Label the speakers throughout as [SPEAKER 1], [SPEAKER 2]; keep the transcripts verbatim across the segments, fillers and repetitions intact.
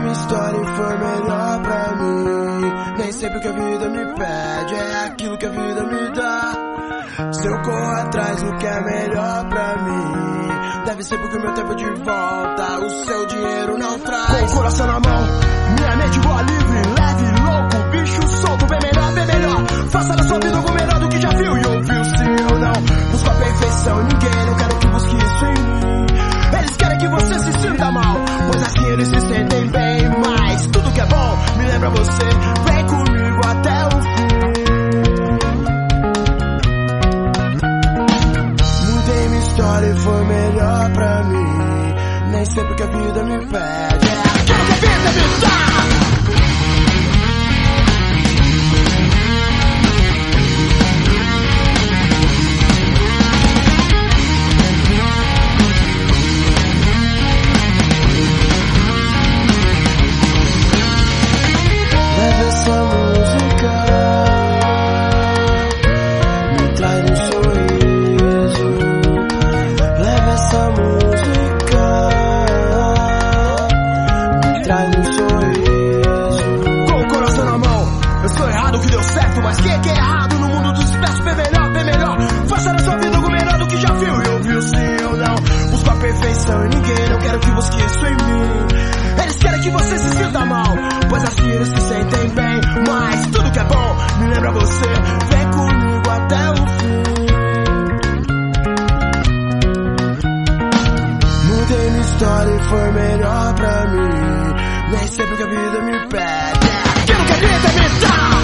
[SPEAKER 1] minha história e foi melhor pra mim. Nem sempre o que a vida me pede é aquilo que a vida me dá. Se eu corro atrás do que é melhor pra mim, deve ser porque o meu tempo de volta o seu dinheiro não traz. Com o coração na mão, minha mente voa livre, leve, louco, bicho solto, bem melhor, bem melhor. Faça da sua vida algo melhor do que já viu e ouviu, sim ou não. Busco a perfeição, ninguém, não quero que busque isso em mim. Eles querem que você se sinta mal, pois assim eles se sentem bem. Mas tudo que é bom me lembra você, vem comigo até o fim. Mudei minha história e foi melhor pra mim. Nem sempre que a vida me pede é aquilo que a vida me dá. Mas quem é que é errado no mundo dos espertos? Bem melhor, bem melhor. Faça da sua vida algo melhor do que já viu e ouviu, sim ou não. Busco a perfeição em ninguém, não quero que busque isso em mim. Eles querem que você se sinta mal, pois assim eles se sentem bem. Mas tudo que é bom me lembra você, vem comigo até o fim. Mudei minha história e foi melhor pra mim. Nem sempre que a vida me pede é aquilo que a vida me dá.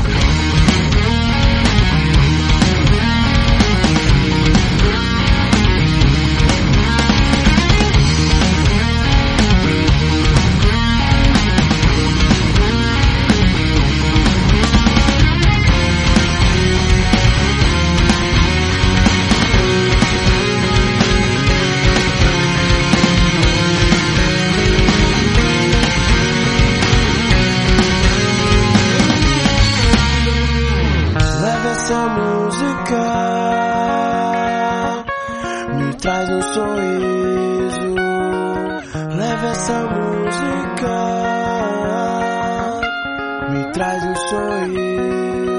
[SPEAKER 1] Essa música me traz um sorriso. Leva essa música, me traz um sorriso.